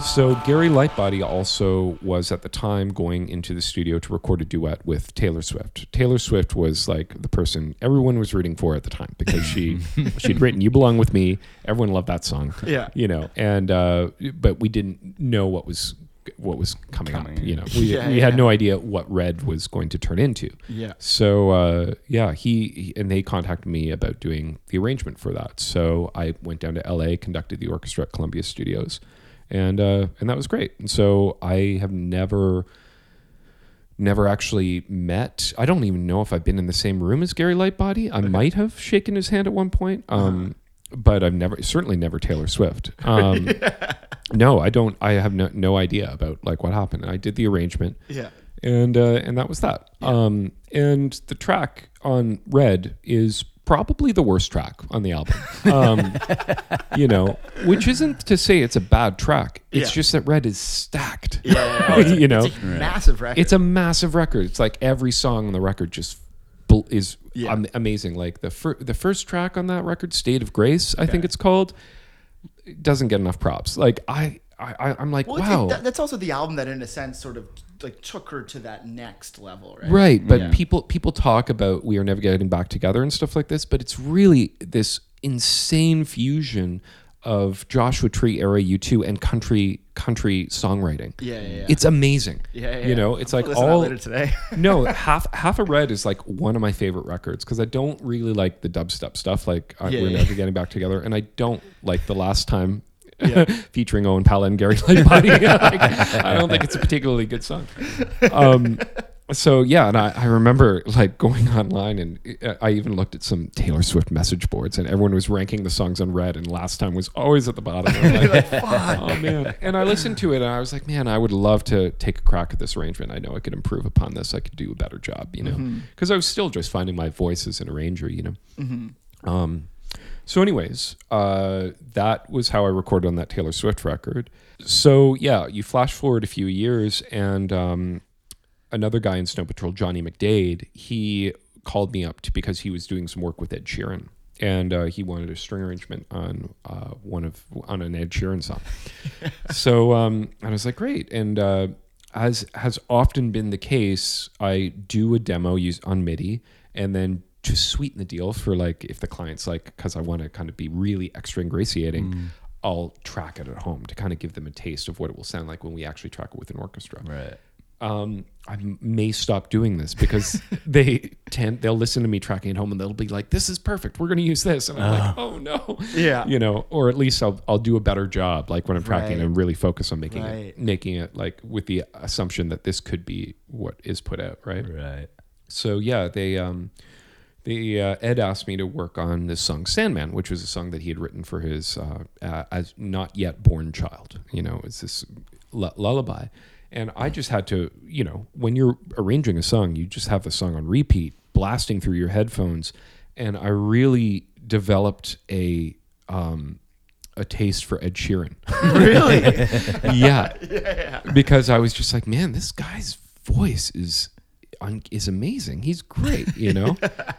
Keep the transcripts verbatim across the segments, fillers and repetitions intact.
So Gary Lightbody also was at the time going into the studio to record a duet with Taylor Swift. Taylor Swift was like the person everyone was rooting for at the time because she she'd written "You Belong with Me." Everyone loved that song. Yeah, you know, and uh, but we didn't know what was what was coming, coming up. You know, we yeah, we yeah. had no idea what Red was going to turn into. Yeah. So uh, yeah, he, he and they contacted me about doing the arrangement for that. So I went down to L A, conducted the orchestra at Columbia Studios. And uh, and that was great. And so I have never, never actually met. I don't even know if I've been in the same room as Gary Lightbody. I might have shaken his hand at one point, um, uh-huh. but I've never, certainly never Taylor Swift. Um, yeah. No, I don't. I have no, no idea about like what happened. I did the arrangement. Yeah. And uh, and that was that. Yeah. Um, and the track on Red is probably the worst track on the album. Um, you know, which isn't to say it's a bad track. It's yeah. just that Red is stacked. Yeah, oh, you know, it's a massive record. It's a massive record. It's like every song on the record just bl- is yeah. am- amazing. Like the fir- the first track on that record, "State of Grace," I okay. think it's called, doesn't get enough props. Like I, I I'm like, well, wow. That, that's also the album that, in a sense, sort of like took her to that next level, right? Right, but yeah. people people talk about We Are Never Getting Back Together and stuff like this, but it's really this insane fusion of Joshua Tree era U two and country country songwriting. Yeah, yeah, yeah. It's amazing. Yeah, yeah. You know, it's I'll like all all later today. no, half half a Red is like one of my favorite records because I don't really like the dubstep stuff like uh, yeah, We're yeah. Never Getting Back Together, and I don't like The Last Time. Yeah. Featuring Owen Pala and Gary Lightbody. Like, I don't think it's a particularly good song. Um, so yeah, and I, I remember like going online and I even looked at some Taylor Swift message boards and everyone was ranking the songs on Red and Last Time was always at the bottom. I'm like, oh man. And I listened to it and I was like, man, I would love to take a crack at this arrangement. I know I could improve upon this. I could do a better job, you know, because mm-hmm. I was still just finding my voice as an arranger, you know. Mm-hmm. Um, So anyways, uh, that was how I recorded on that Taylor Swift record. So yeah, you flash forward a few years and um, another guy in Snow Patrol, Johnny McDade, he called me up to, because he was doing some work with Ed Sheeran. And uh, he wanted a string arrangement on uh, one of on an Ed Sheeran song. So um, I was like, great. And uh, as has often been the case, I do a demo use on MIDI and then to sweeten the deal for like if the client's like, because I want to kind of be really extra ingratiating, mm. I'll track it at home to kind of give them a taste of what it will sound like when we actually track it with an orchestra. Right. Um, I may stop doing this because they tend they'll listen to me tracking at home and they'll be like, "This is perfect. We're going to use this," and I'm uh. like, "Oh no." Yeah. You know, or at least I'll I'll do a better job like when I'm tracking right. and really focus on making right. it making it like with the assumption that this could be what is put out. Right. Right. So yeah, they um. The, uh, Ed asked me to work on this song Sandman, which was a song that he had written for his uh, uh, as not yet born child. You know, it's this l- lullaby. And I just had to, you know, when you're arranging a song, you just have the song on repeat, blasting through your headphones. And I really developed a um, a taste for Ed Sheeran. Really? yeah. yeah. Because I was just like, man, this guy's voice is is amazing. He's great, you know?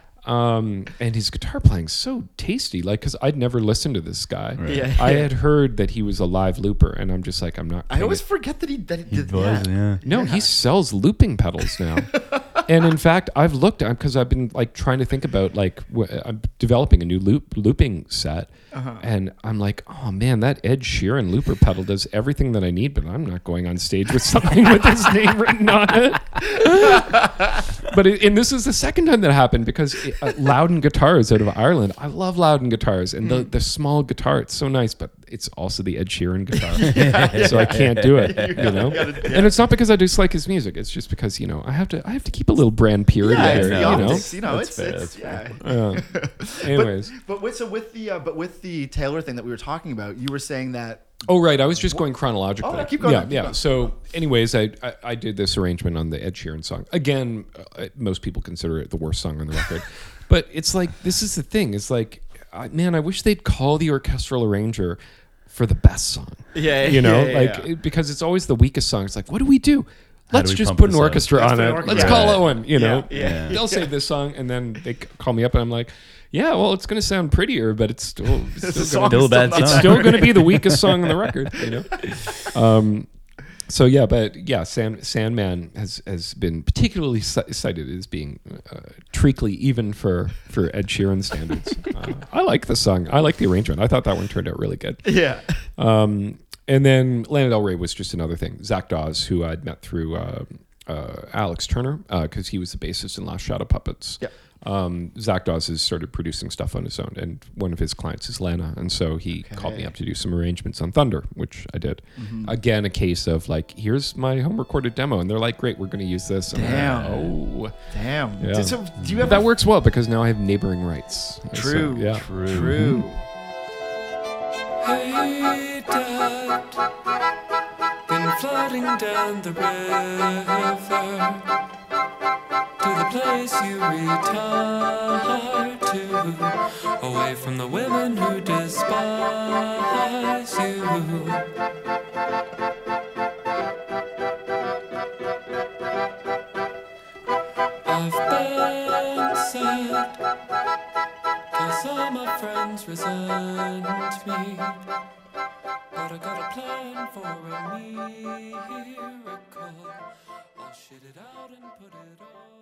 Um, and his guitar playing's so tasty, like, because I'd never listened to this guy. Right. Yeah, I yeah. had heard that he was a live looper, and I'm just like, I'm not. I always it. forget that he that he, He did was, yeah. yeah. No, Yeah. he sells looping pedals now. And in fact, I've looked because I've been like trying to think about like w- I'm developing a new loop looping set, uh-huh. and I'm like, oh man, that Ed Sheeran looper pedal does everything that I need, but I'm not going on stage with something with his name written on it. But it, and this is the second time that happened because it, uh, Loudon Guitars out of Ireland. I love Loudon Guitars, and mm. the the small guitar, it's so nice, but it's also the Ed Sheeran guitar, yeah, so yeah, I can't yeah, do it. You, you know, gotta, yeah. And it's not because I dislike his music. It's just because you know I have to I have to keep a little brand purity yeah, here. It's the you know, optics, you know, That's it's, fair, it's yeah. Uh, anyways, but, but with so with the uh, but with the Taylor thing that we were talking about, you were saying that. Oh right, I was just going chronologically. Oh, no, keep going. Yeah, keep yeah. going. So, anyways, I, I I did this arrangement on the Ed Sheeran song. Again, uh, most people consider it the worst song on the record, but it's like this is the thing. It's like, I, man, I wish they'd call the orchestral arranger for the best song. Yeah, you know, yeah, yeah, like yeah. because it's always the weakest song. It's like, what do we do? How let's do we just pump put an this out? orchestra Let's on put an it. orchestra Let's on call it. Owen, you know. Yeah. Yeah. They'll save this song, and then they c- call me up, and I'm like, yeah, well, it's going to sound prettier, but it's still, it's The still song gonna, Still a is bad not song. it's still going to be the weakest song on the record, you know. Um, so yeah, but yeah, Sand, Sandman has has been particularly ci- cited as being uh, treacly, even for for Ed Sheeran standards. Uh, I like the song. I like the arrangement. I thought that one turned out really good. Yeah. Um, and then Lana Del Rey was just another thing. Zach Dawes, who I'd met through uh, uh, Alex Turner, because he was the bassist in Last Shadow Puppets. Yeah. Um, Zach Dawes has started producing stuff on his own, and one of his clients is Lana, and so he Okay. called me up to do some arrangements on Thunder, which I did. Again, a case of like, here's my home recorded demo, and they're like, great, we're going to use this. And I'm like, Damn. oh, Damn. Yeah. Did- So, do you but ever? that works well because now I have neighboring rights. So, True. yeah. True. True. Hey, Dad, been floating down the river to the place you retire to, away from the women who despise you. I've been sad, 'cause all my friends resent me. But I got a plan for a miracle. I'll shit it out and put it on.